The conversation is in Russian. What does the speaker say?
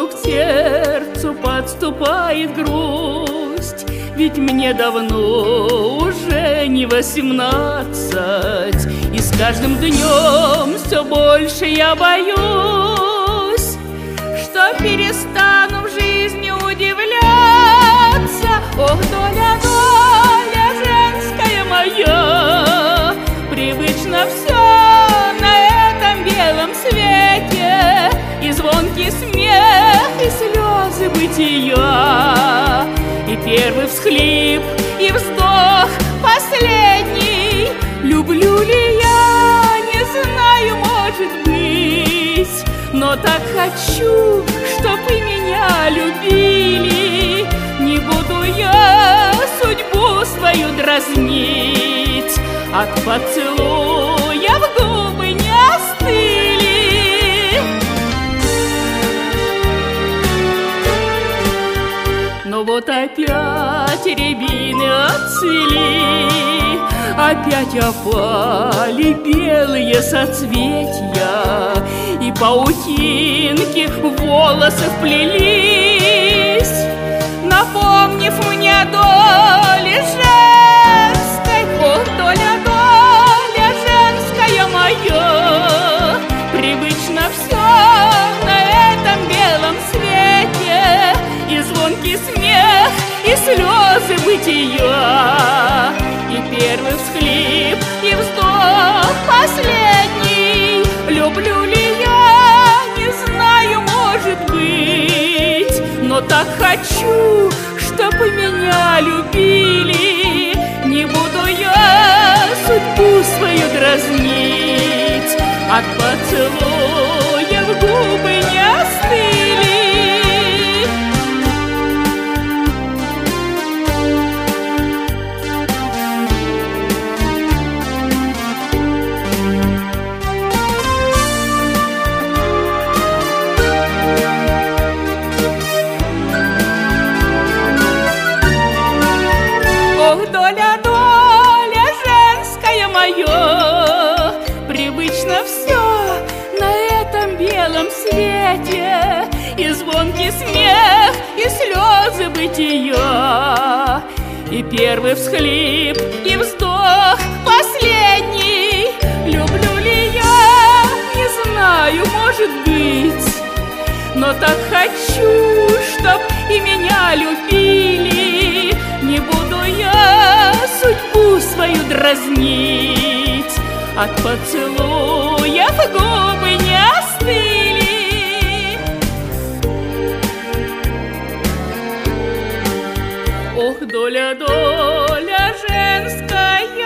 вдруг сердцу подступает грусть, ведь мне давно уже не 18, и с каждым днем все больше я боюсь, что перестану в жизни удивляться. Ох, доля, доля женская моя, привычно все на этом белом свете, и звонкий смех, и слезы бытия, и первый всхлип, и вздох последний. Люблю ли я, не знаю, может быть, но так хочу, чтоб и меня любили. Не буду я судьбу свою дразнить, от поцелуя в губы не остыли. Но вот опять рябины отцвели, опять опали белые соцветия, и паутинки в волосы вплелись, напомнив мне о доле женской. Ох, доля, доля женская моя, привычно все на этом белом свете, и звонкий смех, и слезы бытия, и первый всхлип, и вздох последний. Люблю ли я, не знаю, может быть, но так хочу, чтоб и меня любили. Не буду я судьбу свою дразнить, от поцелуя в губы не остыли. Доля, доля женская моя, привычно все на этом белом свете, и звонкий смех, и слезы бытия, и первый всхлип, и вздох последний. Люблю ли я, не знаю, может быть, но так хочу, чтоб и меня любили. Не буду я судьбу свою дразнить, от поцелуя в губы не остыли. Ох, доля, доля женская